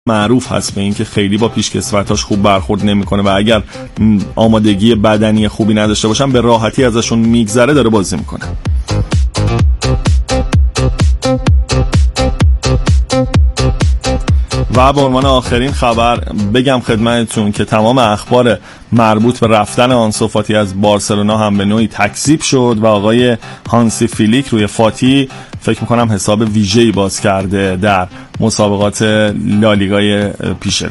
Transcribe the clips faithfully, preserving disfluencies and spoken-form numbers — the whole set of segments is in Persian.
معروف هست به این که خیلی با پیشکسوتاش خوب برخورد نمیکنه و اگر آمادگی بدنی خوبی نداشته باشن به راحتی ازشون میگذره، داره بازی میکنه. و به عنوان آخرین خبر بگم خدمتتون که تمام اخبار مربوط به رفتن آنسو فاتی از بارسلونا هم به نوعی تکذیب شد و آقای هانسی فلیک روی فاتی فکر میکنم حساب ویژه‌ای باز کرده در مسابقات لالیگای پیش رو.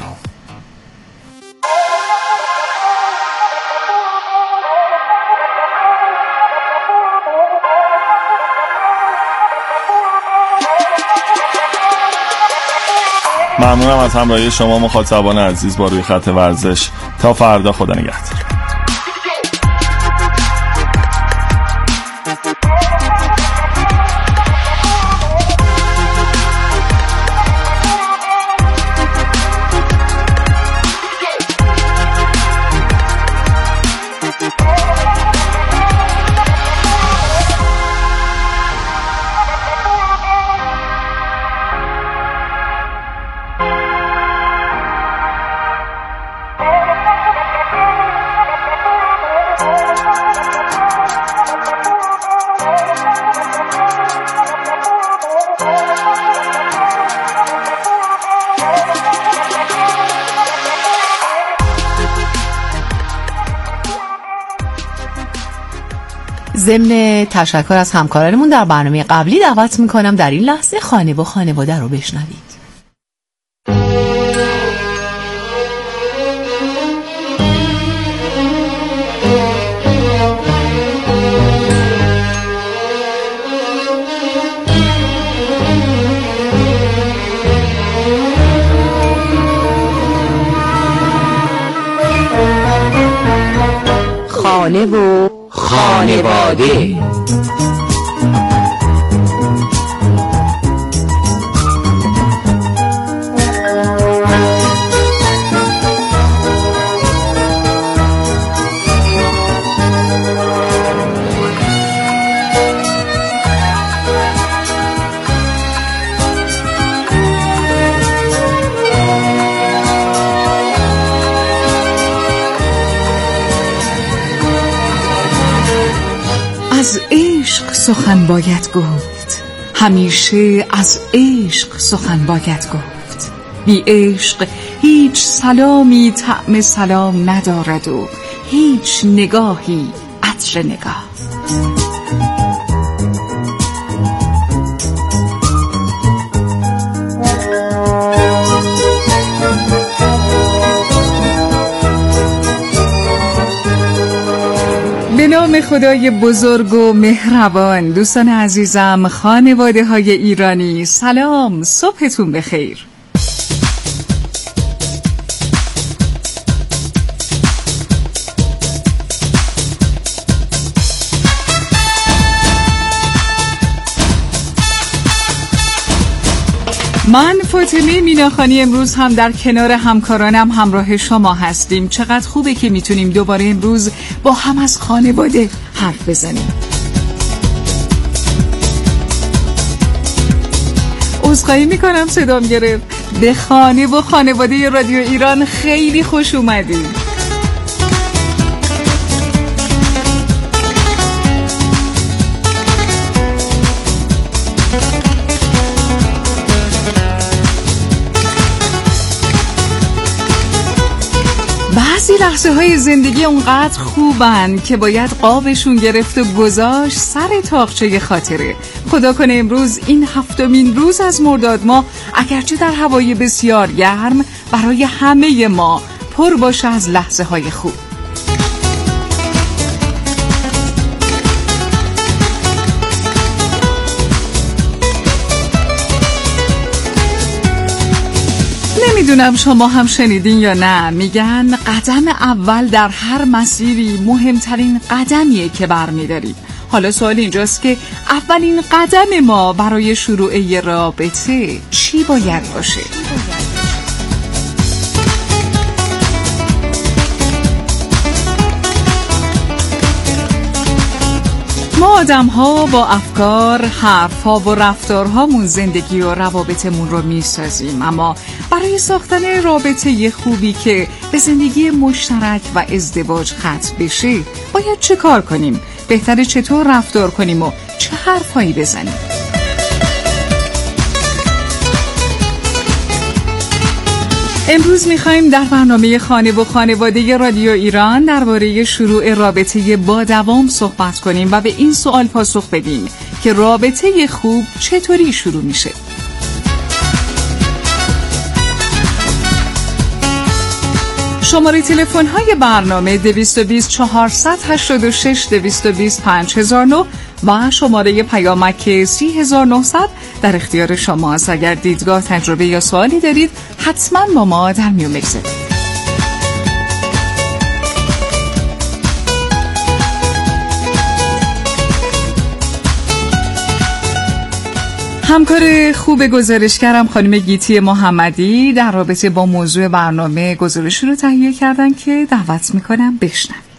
ممنونم از همراهی شما مخاطبان عزیز با روی خط ورزش. تا فردا، خدا نگهدار. ضمن تشکر از همکارانمون در برنامه قبلی دعوت میکنم در این لحظه خانه و خانواده رو بشنوید. خانه و خانواده. از عشق سخن باید گفت، همیشه از عشق سخن باید گفت. بی عشق هیچ سلامی طعم سلام ندارد و هیچ نگاهی عطر نگاه. به نام خدای بزرگ و مهربان، دوستان عزیزم، خانواده های ایرانی، سلام، صبحتون بخیر. من فاطمه میناخانی امروز هم در کنار همکارانم همراه شما هستیم. چقدر خوبه که میتونیم دوباره امروز با هم از خانواده حرف بزنیم. عذرخواهی میکنم صدام گرفت. به خانه و خانواده رادیو ایران خیلی خوش اومدید. بعضی لحظه های زندگی اونقدر خوبن که باید قابشون گرفت و گذاشت سر تاقچه خاطره. خدا کنه امروز این هفتمین روز از مرداد ماه، اگرچه در هوای بسیار گرم، برای همه ما پر باشه از لحظه های خوب. نمیدونم شما هم شنیدین یا نه، میگن قدم اول در هر مسیری مهمترین قدمیه که برمیدارید. حالا سوال اینجاست که اولین قدم ما برای شروع یه رابطه چی باید باشه؟ ما آدم ها با افکار، حرف ها و رفتارهامون زندگی و روابطمون رو میسازیم، اما برای ساختن رابطه خوبی که به زندگی مشترک و ازدواج ختم بشه باید چه کار کنیم؟ بهتره چطور رفتار کنیم و چه حرفایی بزنیم؟ امروز می‌خوایم در برنامه خانه و خانواده رادیو ایران درباره شروع رابطه با دوام صحبت کنیم و به این سوال پاسخ بدیم که رابطه خوب چطوری شروع میشه. شماره تلفن های برنامه دویست و بیست چهارصد و هشتاد و شش دویست و بیست پنج هزار و نه و شماره پیامک سی هزار و نهصد در اختیار شماست. اگر دیدگاه، تجربه یا سوالی دارید حتما با ما در میون بگذارید. همکار خوب گزارشگرم خانم گیتی محمدی در رابطه با موضوع برنامه گزارشی رو تهیه کردن که دعوت میکنم بشنوید.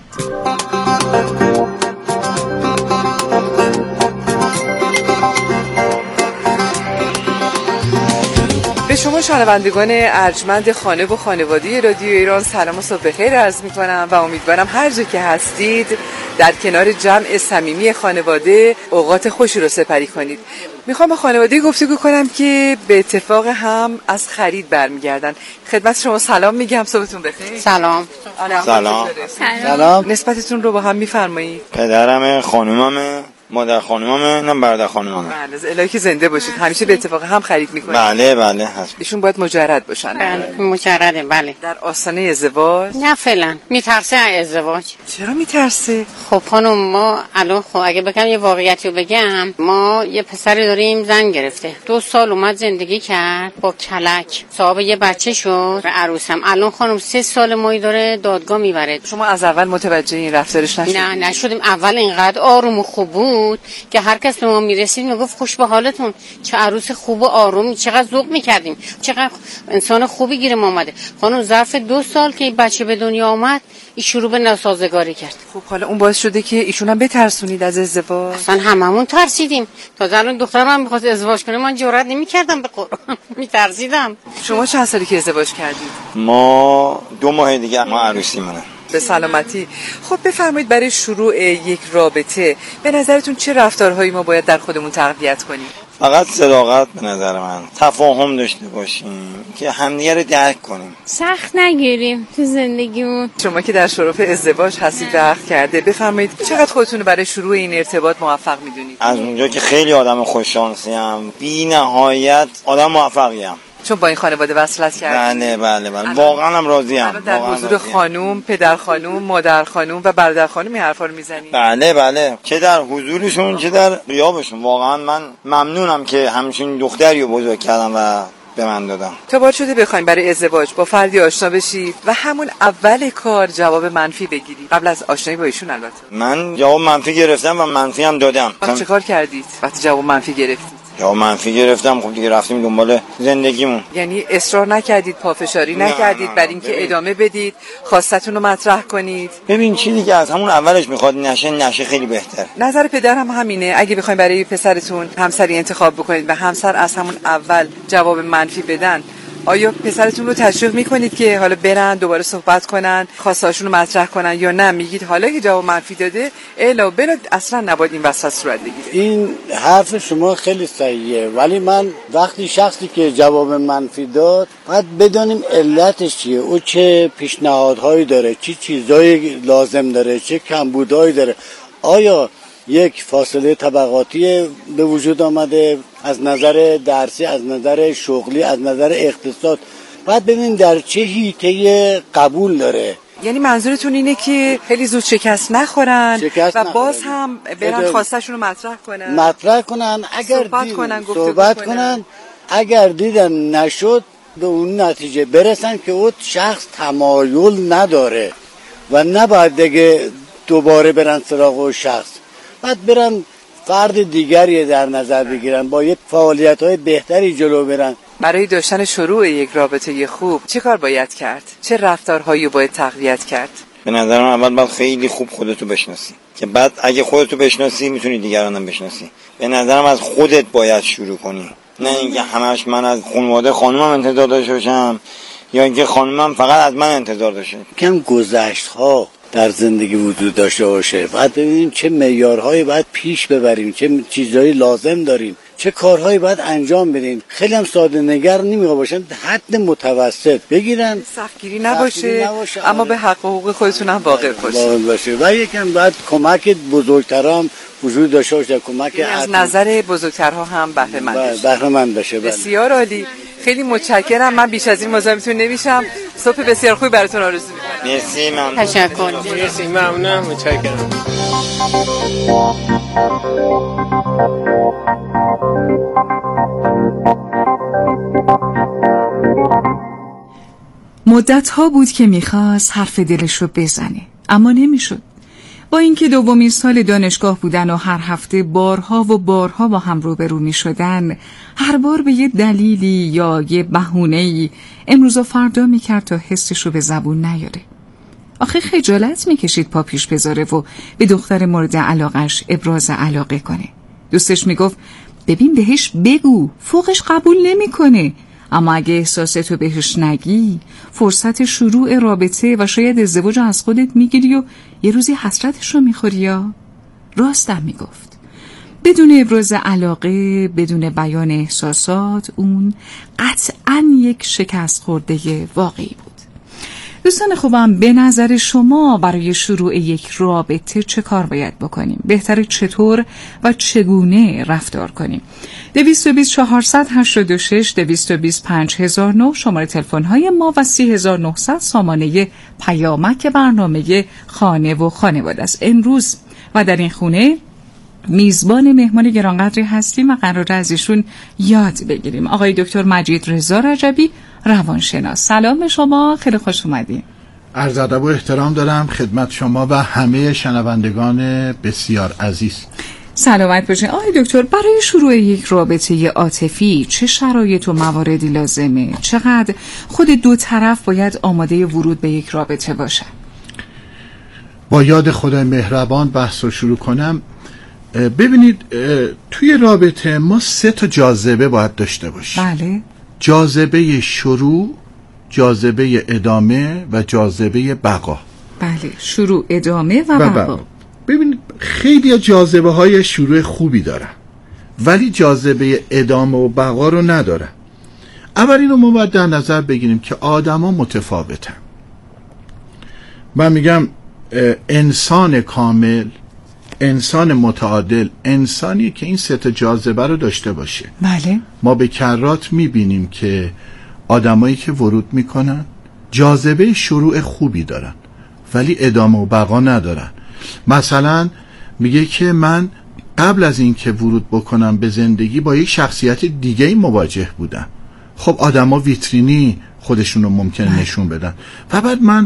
به شما شنوندگان ارجمند خانه و خانواده رادیو ایران سلام و صبح بخیر عرض میکنم و امیدوارم هر جا که هستید در کنار جمع صمیمی خانواده اوقات خوشی رو سپری کنید. میخوام با خانواده گفتگو کنم که به اتفاق هم از خرید برمیگردن. خدمت شما سلام میگم، صبحتون بخیر. سلام. سلام. سلام. نسبتتون رو با هم میفرمایید؟ پدرم، خانومم، مادر خانومم، نه برادر خانومم. بله، الهی که زنده باشید. همیشه به اتفاق هم خرید میکنید؟ بله بله هست. ایشون باید مجرد باشن؟ بله مجرده. بله. در آستانه ازدواج؟ نه فعلا. میترسه ازدواج. چرا میترسه؟ خب خانم ما الان خب اگه بگم یه واقعیتی رو بگم، ما یه پسری داریم زن گرفته، دو سال اومد زندگی کرد با کلک، صاحب یه بچه شد و عروسم. الان خانم سه سال مایی داره دادگاه میبره. شما از اول متوجه این رفتارش نشدید؟ نه نشدیم. اول اینقدر آروم و خوب بود که هر کس به ما میرسید میگفت خوش به حالتون، چه عروس خوب و آروم، چقدر ذوق میکردیم، چقدر انسان خوبی گیرم اومده. خانم ظرف دو سال که این بچه به دنیا آمد این شروع به ناسازگاری کرد. خب حالا اون باعث شده که ایشون هم بترسونید از ازدواج؟ اصلا هممون ترسیدیم. تا الان دخترم هم میخواست ازدواج کنه، من جرئت نمیکردم به قرآن میترسیدم. شما چند سالی که ازدواج کردید؟ ما دو ماه دیگه ما عروسی منه. به سلامتی. خب بفرمایید برای شروع یک رابطه به نظرتون چه رفتارهایی ما باید در خودمون تقویت کنیم؟ فقط صداقت به نظر من، تفاهم داشته باشیم که همدیگه رو درک کنیم، سخت نگیریم تو زندگیمون. شما که در شرف ازدواج هستید و عقد کرده، بفرمایید چقدر خودتون رو برای شروع این ارتباط موفق میدونید؟ از اونجا که خیلی آدم خوششانسیم، بی نهایت آدم موفقیم، چون با این خانواده وصلت کردید. بله بله بله واقعا هم راضیم. در حضور خانوم، پدر خانوم، مادر خانوم و برادر خانوم این حرفا رو میزنید؟ بله بله، چه در حضورشون چه در غیابشون. واقعا من ممنونم که همچین دختری رو بزرگ کردم و به من دادم. تا بار شده بخوایم برای ازدواج با فردی آشنا بشید و همون اول کار جواب منفی بگیرید قبل از آشنایی با ایشون؟ البته من جواب منفی گرفتم و منفی هم دادم. چه کار کردید وقتی جواب منفی گرفتید؟ یا منفی گرفتم، خب دیگه رفتیم دنبال زندگیمون. یعنی اصرار نکردید، پافشاری نکردید برای اینکه ادامه بدید، خواستتون رو مطرح کنید؟ ببین چیزی که از همون اولش میخواد نشه نشه خیلی بهتر. نظر پدر هم همینه. اگه بخواید برای پسرتون همسری انتخاب بکنید و همسر از همون اول جواب منفی بدن، آیا پسرتون رو تشویق میکنید که حالا برن دوباره صحبت کنن، خواستهاشون رو مطرح کنن، یا نه میگید حالا که جواب منفی داده الا بلا اصلا نباید این وسط صورت بگیره؟ این حرف شما خیلی صحیحه، ولی من وقتی شخصی که جواب منفی داد باید بدانیم علتش چیه، او چه پیشنهادهایی داره، چه چیزایی لازم داره، چه کمبودهایی داره. آیا یک فاصله طبقاتی به وجود آمده از نظر درسی، از نظر شغلی، از نظر اقتصاد؟ باید ببینیم در چه حیطه قبول داره. یعنی منظورتون اینه که خیلی زود شکست نخورن شکست و نخورن. باز هم برن خواستشون رو مطرح کنن مطرح کنن اگر صحبت دید... کنن صحبت کنن. کنن اگر دیدن نشد به اون نتیجه برسن که اون شخص تمایل نداره و نباید دیگه دوباره برن سراغ اون شخص، بعد برن فرد دیگری در نظر بگیرن، با یک فعالیت‌های بهتری جلو برن. برای داشتن شروع یک رابطه خوب چه کار باید کرد؟ چه رفتارهایی باید تقویت کرد؟ به نظر من اول باید خیلی خوب خودتو بشناسی، که بعد اگه خودتو بشناسی میتونی دیگران هم بشناسی. به نظرم از خودت باید شروع کنی، نه اینکه همش من از خانواده خانومم انتظار داشته باشم یا اینکه خانومم فقط از من انتظار داشته. کم گذشت ها در زندگی وجود داشته باشه، بعد ببینیم چه معیارهایی باید پیش ببریم، چه چیزهایی لازم داریم، چه کارهایی باید انجام بدیم. خیلی هم ساده نگر نمیگه باشن، حد متوسط بگیرن، سختگیری نباشه، نباشه اما به حق و حقوق خودتون هم واقف باشه. و یکم بعد کمک بزرگترام وجود داشته باشه، کمک از نظر بزرگترها هم بهره مند بشه. بهره مند بشه. بسیار عالی، خیلی متشکرم. من بیش از این مزاحمتون نمیشم. صبح بسیار خوبی براتون آرزو میکنم. مرسی، ممنون. تشکر. مرسی، ممنونم، متشکرم. مدت ها بود که میخواست حرف دلش رو بزنه، اما نمیشد. با اینکه دومین سال دانشگاه بودن و هر هفته بارها و بارها با هم روبرو میشدن، هر بار به یه دلیلی یا یه بهونه‌ای امروز و فردا میکرد تا حسش رو به زبون نیاره. آخه خجالت میکشید پا پیش بذاره و به دختر مورد علاقش ابراز علاقه کنه. دوستش میگفت ببین بهش بگو، فوقش قبول نمیکنه، اما اگه احساستو بهش نگی فرصت شروع رابطه و شاید ازدواج از خودت میگیری و یه روزی حسرتش رو میخوری. یا راستم میگفت. بدون ابراز علاقه، بدون بیان احساسات، اون قطعاً یک شکست خورده واقعی بود. دوستان خوبم، به نظر شما برای شروع یک رابطه چه کار باید بکنیم؟ بهتره چطور و چگونه رفتار کنیم؟ دویست و بیست چهارصد هشتاد و شش دویست و بیست پنج هزار و نه شماره تلفن های ما و سی هزار و نهصد سامانه پیامک برنامه خانه و خانواده است. امروز و در این خونه میزبان مهمان گرانقدری هستیم و قراره از ایشون یاد بگیریم. آقای دکتر مجید رضا رجبی، روانشناس. سلام شما، خیلی خوش اومدین. عرض ادب و احترام دارم خدمت شما و همه شنوندگان بسیار عزیز. سلامت باشین. آقای دکتر، برای شروع یک رابطه عاطفی چه شرایط و مواردی لازمه؟ چقدر خود دو طرف باید آماده ورود به یک رابطه باشن؟ با یاد خدای مهربان بحث رو شروع کنم. ببینید، توی رابطه ما سه تا جاذبه باید داشته باشیم. بله. جاذبه شروع، جاذبه ادامه و جاذبه بقا. بله، شروع، ادامه و, و بقا. بقا. ببینید خیلی جاذبه های شروع خوبی دارن ولی جاذبه ادامه و بقا رو ندارن. اول اینو ما باید در نظر بگیریم که آدم ها متفاوتن. من میگم انسان کامل، انسان متعادل، انسانی که این سه تا جاذبه رو داشته باشه. بله. ما به کرات میبینیم که آدمایی که ورود میکنن جاذبه شروع خوبی دارن ولی ادامه و بقا ندارن. مثلا میگه که من قبل از این که ورود بکنم به زندگی با یک شخصیت دیگه مواجه بودم. خب آدما ویترینی خودشون رو ممکنه نشون بدن و بعد من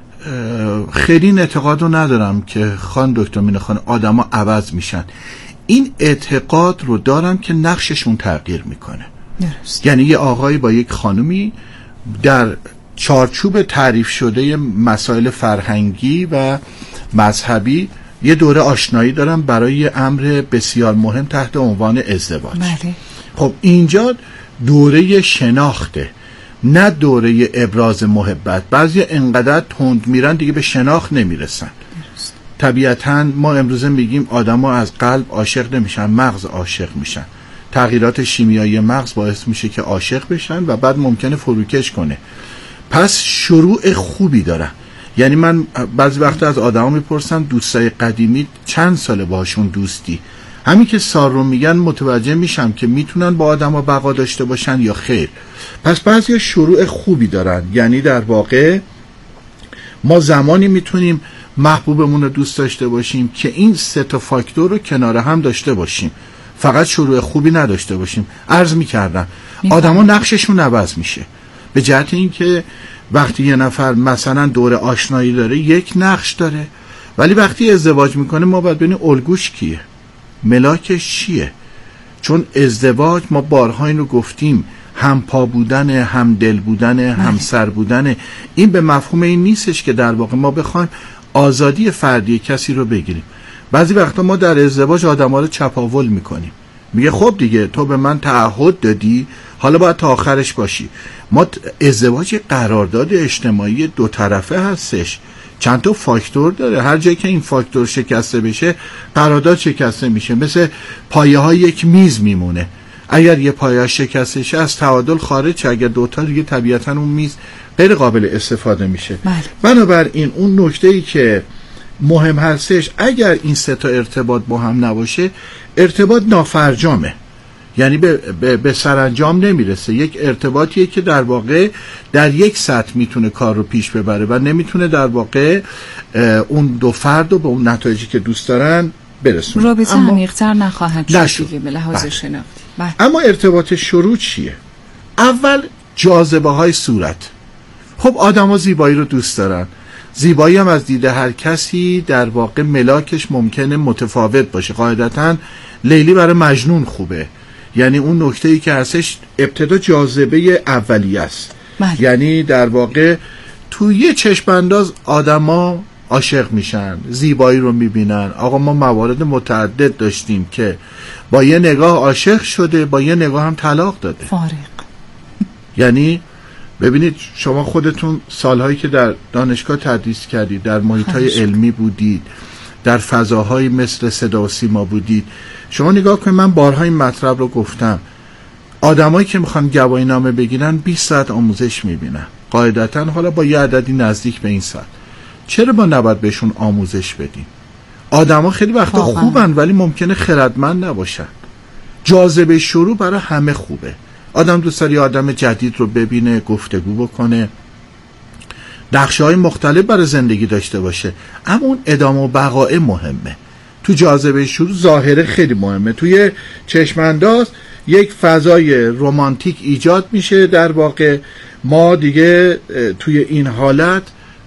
خیلی این اعتقاد رو ندارم که خان دکتر مینه خان آدما عوض میشن. این اعتقاد رو دارم که نقششون تغییر میکنه. درست. یعنی یه آقایی با یک خانومی در چارچوب تعریف شده مسائل فرهنگی و مذهبی یه دوره آشنایی دارم برای امر بسیار مهم تحت عنوان ازدواج. بله. خب اینجا دوره شناخته، نه دوره ابراز محبت. بعضی انقدر تند میرن دیگه به شناخت نمیرسن. درست. طبیعتاً ما امروزه میگیم آدم ها از قلب عاشق نمیشن، مغز عاشق میشن. تغییرات شیمیایی مغز باعث میشه که عاشق بشن و بعد ممکنه فروکش کنه. پس شروع خوبی دارن. یعنی من بعضی وقتا از آدم ها میپرسن دوستای قدیمی چند ساله باشون دوستی؟ همین که سال رو میگن متوجه میشم که میتونن با آدم ها بقا داشته باشن یا خیر. پس بعضی شروع خوبی دارن. یعنی در واقع ما زمانی میتونیم محبوبمون رو دوست داشته باشیم که این سه تا فاکتور رو کنار هم داشته باشیم، فقط شروع خوبی نداشته باشیم. عرض میکردم آدم ها نقششون عوض میشه به جهت این که وقتی یه نفر مثلا دور آشنایی داره یک نقش داره، ولی وقتی ازدواج میکنه ما باید ببینیم الگوش کیه، ملاکش چیه. چون ازدواج ما بارها اینو گفتیم هم پا بودن، هم دل بودن، هم سر بودن. این به مفهوم این نیستش که در واقع ما بخوایم آزادی فردی کسی رو بگیریم. بعضی وقتا ما در ازدواج آدم‌ها رو چپاول میکنیم. میگه خب دیگه تو به من تعهد دادی، حالا باید تا آخرش باشی. ما ازدواج قرارداد اجتماعی دو طرفه هستش، چند تا فاکتور داره، هر جایی که این فاکتور شکسته بشه قرارداد شکسته میشه. مثل پایه های یک میز میمونه، اگر یه پایه شکسته شه از تعادل خارج شه، اگر دوتا دیگه طبیعتا اون میز غیر قابل استفاده میشه. بله. بنابراین اون نکته‌ای که مهم هستش، اگر این سه تا ارتباط با هم نباشه ارتباط نافرجامه، یعنی به, به, به سرانجام نمیرسه. یک ارتباطیه که در واقع در یک سطح میتونه کار رو پیش ببره و نمیتونه در واقع اون دو فرد رو به اون نتایجی که دوست دارن برسونه. رابطه عمیق‌تر نخواهد شد دیگه به لحاظ شناختی. اما ارتباط شروع چیه؟ اول جاذبه های صورت. خب آدم ها زیبایی رو دوست دارن، زیبایی هم از دید هر کسی در واقع ملاکش ممکنه متفاوت باشه. قاعدتاً لیلی برای مجنون خوبه، یعنی اون نکته‌ای که هستش ابتدا جاذبه اولیه است. بله. یعنی در واقع توی یه چشم انداز آدما عاشق میشن، زیبایی رو میبینن. آقا ما موارد متعدد داشتیم که با یه نگاه عاشق شده، با یه نگاه هم طلاق داده. فارق. یعنی ببینید شما خودتون سالهایی که در دانشگاه تدریس کردید، در محیط‌های علمی بودید، در فضاهای مثل صدا و سیما بودید، شما نگاه کنید، من بارها این مطلب رو گفتم، آدمایی که میخوان گواهی نامه بگیرن بیست ساعت آموزش میبینن قاعدتاً، حالا با یه عددی نزدیک به این ساعت. چرا ما نباید بهشون آموزش بدیم؟ آدما خیلی وقتا خوبن ولی ممکنه خردمند نباشن. جاذبه شروع برای همه خوبه. آدم دوست داره آدم جدید رو ببینه، گفتگو بکنه، نقشه‌های مختلف برای زندگی داشته باشه، اما اون ادامه و بقای مهمه. تو جاذبه شروع ظاهره خیلی مهمه. توی چشم انداز یک فضای رمانتیک ایجاد میشه، در واقع ما دیگه توی این حالت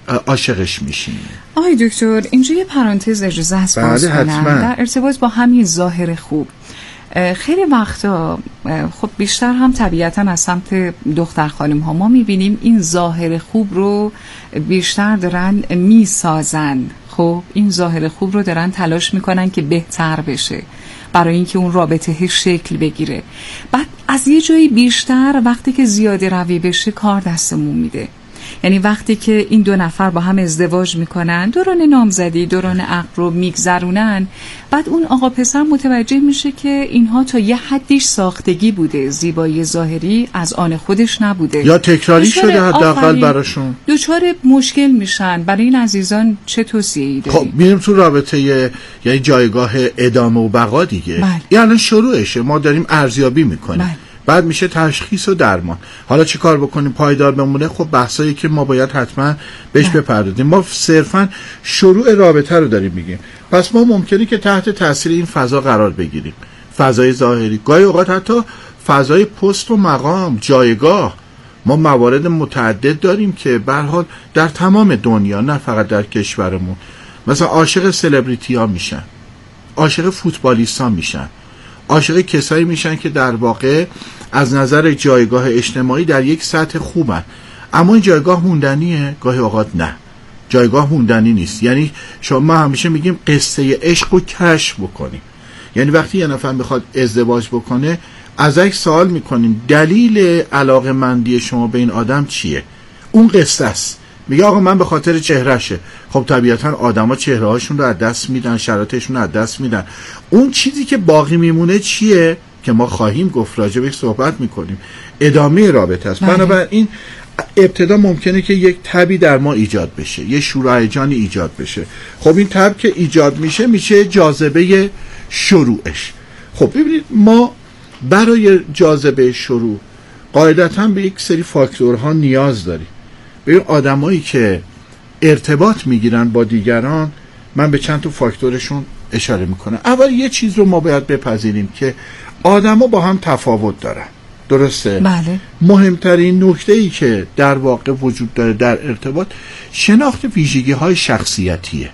عاشقش میشیم. آقای دکتر اینجا یه پرانتز اجازه هست باز کنم در ارتباط با همین ظاهر خوب. خیلی وقتا خب بیشتر هم طبیعتا از سمت دختر خانم ها ما میبینیم این ظاهر خوب رو بیشتر دارن میسازن. خب این ظاهر خوب رو دارن تلاش میکنن که بهتر بشه برای اینکه اون رابطه شکل بگیره. بعد از یه جایی بیشتر وقتی که زیاده روی بشه کار دستمون میده. یعنی وقتی که این دو نفر با هم ازدواج میکنن، دوران نامزدی، دوران عقد رو میگذرونن، بعد اون آقا پسر متوجه میشه که اینها تا یه حدیش ساختگی بوده، زیبایی ظاهری از آن خودش نبوده یا تکراری شده حداقل براشون، دوچار مشکل میشن. برای این عزیزان چه توصیه‌ای دارید؟ خب میریم تو رابطه یعنی جایگاه ادامه و بقا دیگه. بله. یعنی شروعشه، ما داریم ارزیابی میکنیم. بله. بعد میشه تشخیص و درمان. حالا چه کار بکنیم پایدار بمونه؟ خب بحثایی که ما باید حتما بهش بپردازیم. ما صرفا شروع رابطه رو داریم میگیم. پس ما ممکنه که تحت تاثیر این فضا قرار بگیریم، فضای ظاهری، گاهی اوقات حتی فضای پست و مقام، جایگاه. ما موارد متعدد داریم که به هر حال در تمام دنیا، نه فقط در کشورمون، مثلا عاشق سلبریتی ها میشن، عاشق فوتبالیست ها میشن، عاشق کسایی میشن که در واقع از نظر جایگاه اجتماعی در یک سطح خوبن، اما این جایگاه موندنیه؟ گاهی اوقات نه، جایگاه موندنی نیست. یعنی شما همیشه میگیم قصه عشق رو کشف بکنیم. یعنی وقتی یه نفر میخواد ازدواج بکنه ازش سوال میکنیم دلیل علاقه‌مندی شما به این آدم چیه؟ اون قصه است. میگه آقا من به خاطر چهرهشه. خب طبیعتا آدما چهره‌هاشون رو از دست میدن، شرایطشون رو از دست میدن. اون چیزی که باقی میمونه چیه که ما خواهیم گفت، راجع بهش صحبت میکنیم، ادامه رابطه است. بنابراین ابتدا ممکنه که یک تبی در ما ایجاد بشه، یه شور و هیجانی ایجاد بشه. خب این تب که ایجاد میشه میشه جاذبه شروعش. خب ببینید ما برای جاذبه شروع قاعدتاً به یک سری فاکتورها نیاز داریم. ببین آدمایی که ارتباط میگیرن با دیگران، من به چند تا فاکتورشون اشاره میکنم. اول یه چیز رو ما باید بپذیریم که آدما با هم تفاوت دارن. درسته؟ بله. مهمترین نکته‌ای که در واقع وجود داره در ارتباط شناخت ویژگی‌های شخصیتیه.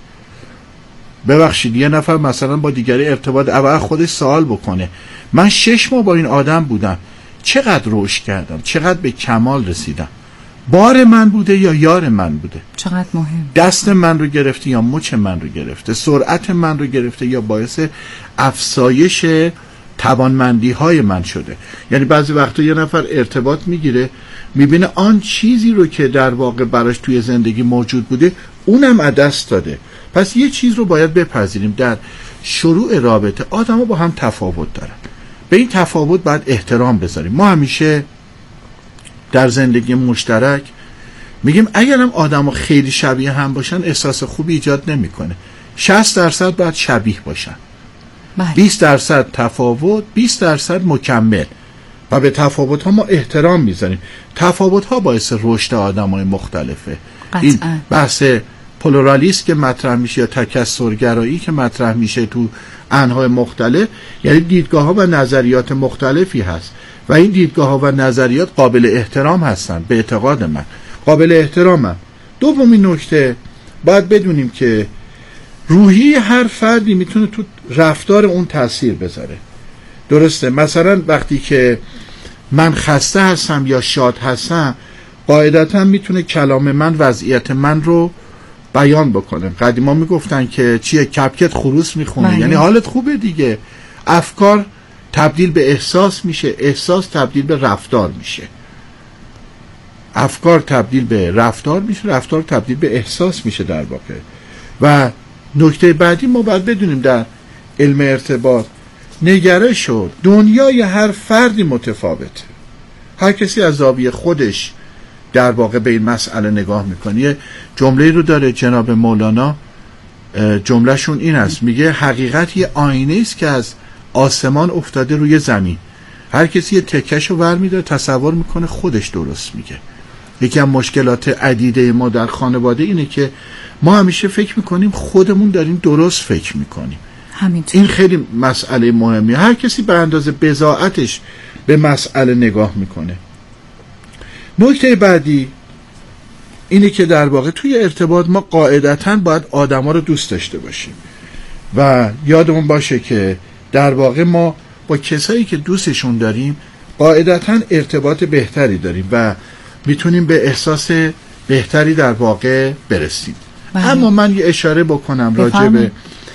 ببخشید یه نفر مثلا با دیگری ارتباط اول خودش سوال بکنه من شش ماه با این آدم بودم، چقدر رشد کردم، چقدر به کمال رسیدم، بار من بوده یا یار من بوده، چقدر مهم، دست من رو گرفته یا مچ من رو گرفته، سرعت من رو گرفته یا باعث افزایش توانمندی های من شده. یعنی بعضی وقتا یه نفر ارتباط میگیره میبینه آن چیزی رو که در واقع براش توی زندگی موجود بوده اونم از دست داده. پس یه چیز رو باید بپذیریم، در شروع رابطه آدم ها با هم تفاوت دارن، به این تفاوت باید احترام بذاریم. ما همیشه در زندگی مشترک میگیم اگرم آدم ها خیلی شبیه هم باشن احساس خوبی ایجاد نمیکنه. شصت درصد باید شبیه باشن، بیست درصد تفاوت، بیست درصد مکمل، و به تفاوت ها ما احترام میذاریم. تفاوت ها باعث رشد آدم های مختلفه. قطعا. این بحث پلورالیسم که مطرح میشه یا تکثرگرایی که مطرح میشه تو انواع مختلف، یعنی دیدگاه ها و نظریات مختلفی هست و این دیدگاه ها و نظریات قابل احترام هستن. به اعتقاد من قابل احترامم. دومین نکته باید بدونیم که روحی هر فردی میتونه تو رفتار اون تاثیر بذاره. درسته؟ مثلا وقتی که من خسته هستم یا شاد هستم، قاعدتا میتونه کلام من وضعیت من رو بیان بکنه. قدیما میگفتن که چیه کپکت خروس میخونه، بله. یعنی حالت خوبه دیگه. افکار تبدیل به احساس میشه، احساس تبدیل به رفتار میشه، افکار تبدیل به رفتار میشه، رفتار تبدیل به احساس میشه در واقع. و نکته بعدی ما باید بدونیم در علم ارتباط نگرش و دنیای هر فردی متفاوته. هر کسی از زاویه خودش در واقع به این مسئله نگاه میکنه. یه جمله رو داره جناب مولانا، جملهشون این است، میگه حقیقت یه آینه است که از آسمان افتاده روی زمین. هر کسی یه تکش رو ور میداره تصور میکنه خودش درست میگه. یکی از مشکلات عدیده ما در خانواده اینه که ما همیشه فکر میکنیم خودمون داریم درست فکر میکنیم. همینطور. این خیلی مسئله مهمیه. هر کسی به اندازه بضاعتش به مسئله نگاه میکنه. نکته بعدی اینه که در واقع توی ارتباط ما قاعدتاً باید آدما رو دوست داشته باشیم و یادمون باشه که در واقع ما با کسایی که دوستشون داریم قاعدتاً ارتباط بهتری داریم و میتونیم به احساس بهتری در واقع برسیم. بله. اما من یه اشاره بکنم راجع به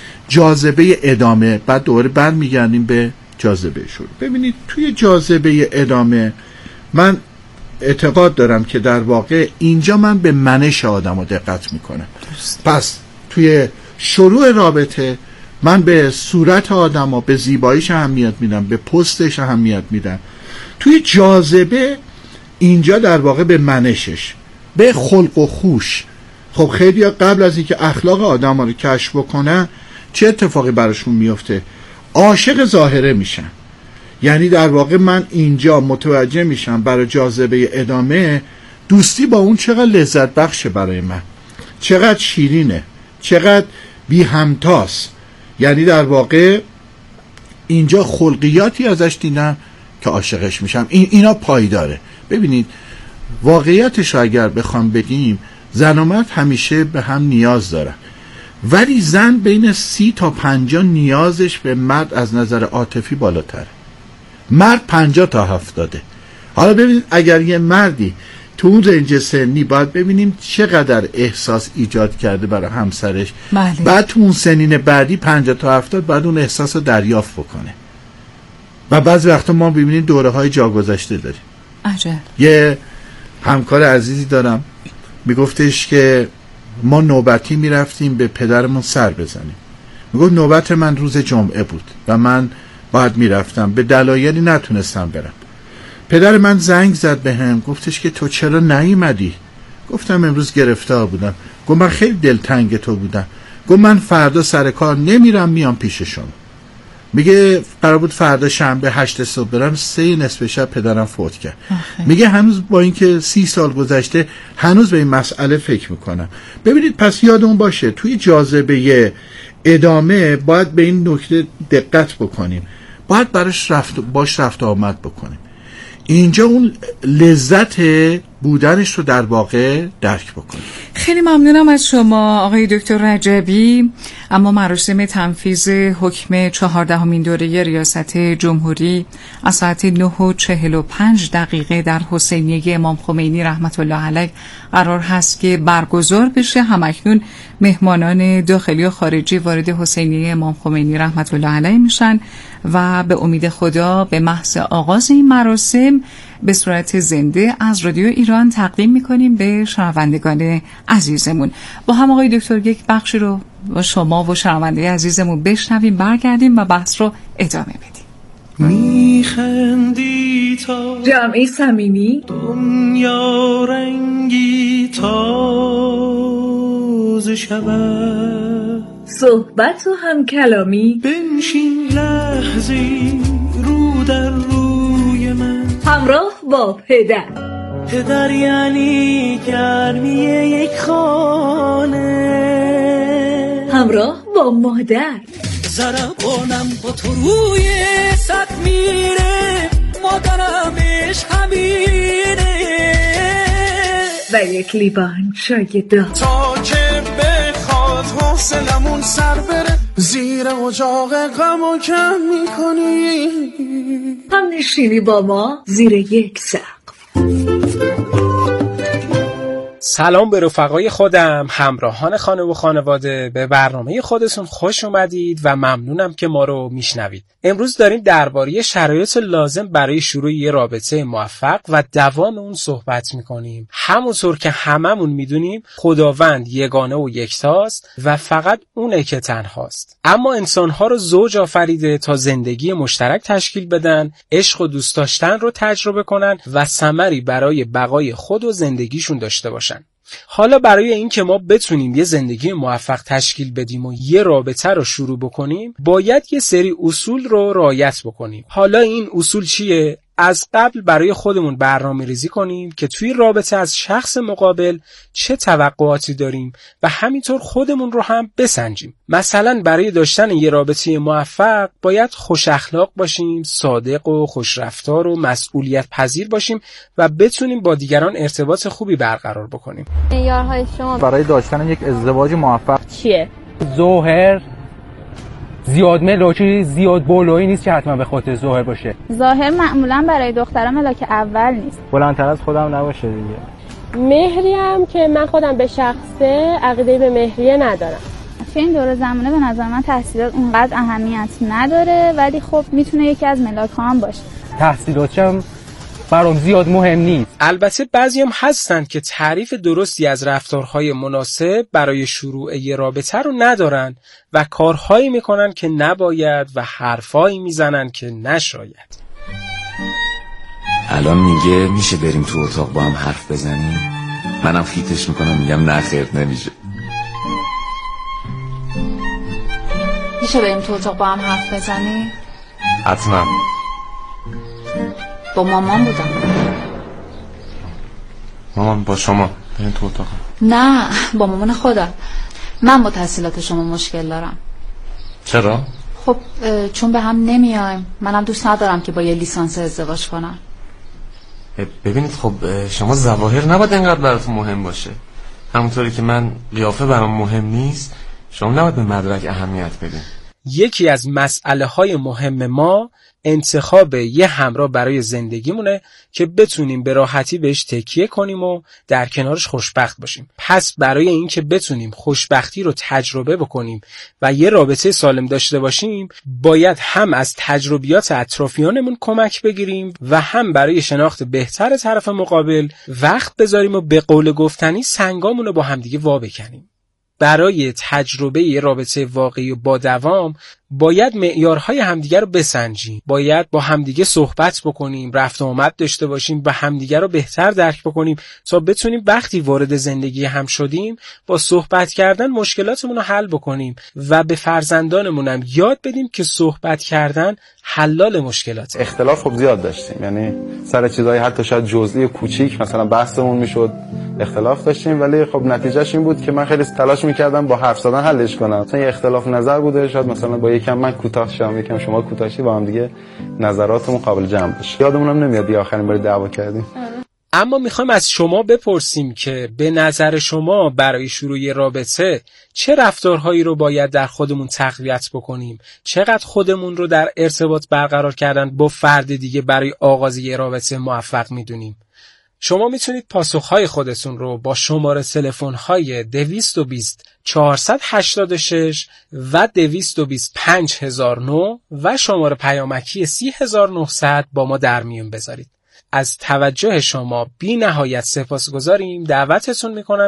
جاذبه ادامه، بعد دوباره برمیگردیم به جاذبه شروع. ببینید توی جاذبه ادامه من اعتقاد دارم که در واقع اینجا من به منش آدم رو دقت میکنم. پس توی شروع رابطه من به صورت آدم ها، به زیباییش اهمیت میدم، به پستش اهمیت میدم. توی جاذبه اینجا در واقع به منشش، به خلق و خوش. خب خیلی قبل از اینکه اخلاق آدم ها رو کشف بکنن چه اتفاقی براشون میفته؟ عاشق ظاهره میشن. یعنی در واقع من اینجا متوجه میشم برای جاذبه ادامه دوستی با اون چقدر لذت بخشه برای من، چقدر شیرینه، چقدر بی همتاست. یعنی در واقع اینجا خلقیاتی ازش دیدم که عاشقش میشم. این اینا پایداره. ببینید واقعیتش رو اگر بخوام بگیم زن و مرد همیشه به هم نیاز دارن، ولی زن بین سی تا پنجاه نیازش به مرد از نظر عاطفی بالاتره، مرد پنجاه تا هفتاده. حالا ببینید اگر یه مردی تو اون رنج سنی باید ببینیم چقدر احساس ایجاد کرده برای همسرش، بله. بعد تو اون سنین بعدی پنجاه تا هفتاد بعد اون احساس رو دریافت بکنه. و بعضی وقتا ما ببینیم دوره های جا گذشته داریم. عجب. یه همکار عزیزی دارم میگفتش که ما نوبتی میرفتیم به پدرمون سر بزنیم. میگفت نوبت من روز جمعه بود و من باید میرفتم، به دلایلی نتونستم برم. پدر من زنگ زد به هم، گفتش که تو چرا نیومدی؟ گفتم امروز گرفتار بودم. گفت من خیلی دلتنگ تو بودم. گفت من فردا سر کار نمیرم، میام پیش شما. میگه قرار بود فردا شنبه هشت صبح برم، سه نصف شب پدرم فوت کرد. آخه. میگه هنوز با اینکه سی سال گذشته هنوز به این مسئله فکر میکنم. ببینید پس یادمون باشه توی جاذبه ادامه باید به این نکته دقت بکنیم، باید براش رفت باش رفت آمد بکنیم. اینجا اون لذت بودنش رو در واقع درک بکنیم. خیلی ممنونم از شما آقای دکتر رجبی. اما مراسم تنفیذ حکم چهاردهمین دوره ریاست جمهوری از ساعت نه و چهل و پنج دقیقه در حسینیه امام خمینی رحمت الله علیه قرار هست که برگزار بشه. همکنون مهمانان داخلی و خارجی وارد حسینیه امام خمینی رحمت الله علیه میشن و به امید خدا به محض آغاز این مراسم به صورت زنده از رادیو ایران تقدیم میکنیم به شنوندگان عزیزمون. با هم آقای دکتر یک بخشی رو با شما و شنونده عزیزمون بشنویم، برگردیم و بحث رو ادامه بدیم. میخندی تا جمعی صمیمی دنیا رنگی تازه شود، صحبت و هم کلامی بنشین لحظی رو در روی من، همراه با پدر. پدر یعنی گرمی یک خانه، همراه با مادر. زربانم با تو روی سد میره، مادرم عشق همینه، و یک لیوان چای داغ تا که بخواد حوصلمون سر بره، زیر اجاق غمو کم میکنی، هم نشینی با ما زیر یک سقف. سلام به رفقای خودم، همراهان خانه و خانواده. به برنامه خودتون خوش اومدید و ممنونم که ما رو میشنوید. امروز داریم درباره شرایط لازم برای شروع یه رابطه موفق و دوام اون صحبت میکنیم. همونطور که هممون میدونیم خداوند یگانه و یکتاست و فقط اونه که تنهاست. اما انسانها رو زوج آفریده تا زندگی مشترک تشکیل بدن، عشق و دوست داشتن رو تجربه کنن و ثمری برای بقای خود و زندگیشون داشته باشن. حالا برای این که ما بتونیم یه زندگی موفق تشکیل بدیم و یه رابطه رو شروع بکنیم، باید یه سری اصول رو رعایت بکنیم. حالا این اصول چیه؟ از قبل برای خودمون برنامه ریزی کنیم که توی رابطه از شخص مقابل چه توقعاتی داریم و همینطور خودمون رو هم بسنجیم. مثلا برای داشتن یه رابطه موفق باید خوش اخلاق باشیم، صادق و خوش رفتار و مسئولیت پذیر باشیم و بتونیم با دیگران ارتباط خوبی برقرار بکنیم. معیارهای شما برای داشتن یک ازدواج موفق چیه؟ ظاهر زیاد ملاکی زیاد بالایی نیست که حتما به خاطر ظاهر باشه. ظاهر معمولا برای دختران ملاک اول نیست. بلندتر از خودم نباشه دیگه. مهری هم که من خودم به شخصه عقیده به مهریه ندارم. توی این دوره زمانه به نظر من تحصیلات اونقدر اهمیت نداره، ولی خب میتونه یکی از ملاک ها هم باشه. تحصیلاتم برام زیاد مهم نیست. البته بعضی هم هستند که تعریف درستی از رفتارهای مناسب برای شروع یه رابطه رو ندارن و کارهایی میکنن که نباید و حرفایی میزنن که نشاید. الان میگه میشه بریم تو اتاق با هم حرف بزنیم؟ منم خیتش میکنم میگم نه خیر نمیشه. میشه بریم تو اتاق با هم حرف بزنیم؟ حتما. با مامان بودم. مامان با شما بریم تو اتاق؟ نه با مامان خودم. من با تحصیلات شما مشکل دارم. چرا؟ خب چون به هم نمیایم. منم دوست ندارم که با یه لیسانس ازدواج کنم. ببینید خب شما ظواهر نباید اینقدر براتون مهم باشه. همونطوری که من قیافه برام مهم نیست، شما نباید به مدرک اهمیت بدین. یکی از مسئله های مهم ما انتخاب یه همراه برای زندگیمونه که بتونیم به راحتی بهش تکیه کنیم و در کنارش خوشبخت باشیم. پس برای این که بتونیم خوشبختی رو تجربه بکنیم و یه رابطه سالم داشته باشیم، باید هم از تجربیات اطرافیانمون کمک بگیریم و هم برای شناخت بهتر طرف مقابل وقت بذاریم و به قول گفتنی سنگامون رو با همدیگه وا بکنیم. برای تجربه یه رابطه واقعی و با دوام باید معیارهای همدیگه رو بسنجیم. باید با همدیگه صحبت بکنیم، رفت و آمد داشته باشیم و همدیگه رو بهتر درک بکنیم تا بتونیم وقتی وارد زندگی هم شدیم با صحبت کردن مشکلاتمون رو حل بکنیم و به فرزندانمون هم یاد بدیم که صحبت کردن حلال مشکلات. اختلاف خب زیاد داشتیم، یعنی سر چیزای حتی شاید جزئی کوچیک مثلا بحثمون میشد، اختلاف داشتیم، ولی خب نتیجهش این بود که من خیلی تلاش میکردم با حرف زدن حلش کنم. مثلا یه اختلاف نظر بوده، شاید مثلا با یکم من کوتاه شم، یکم شما کوتاه شی، با هم دیگه نظراتمون قابل جمع بشه. یادمونم نمیاد دی آخرین بار دعوا کردیم. اما میخوایم از شما بپرسیم که به نظر شما برای شروع رابطه چه رفتارهایی رو باید در خودمون تقویت بکنیم؟ چقدر خودمون رو در ارتباط برقرار کردن با فرد دیگه برای آغاز یه رابطه موفق میدونیم؟ شما میتونید پاسخهای خودتون رو با شماره تلفن‌های دویست و بیست چهارصد و هشتاد و شش و دویست و بیست پنج هزار و نه و شماره پیامکی سی هزار و نهصد با ما در میون بذارید. از توجه شما بی نهایت سپاسگزاریم. دعوتتون میکنم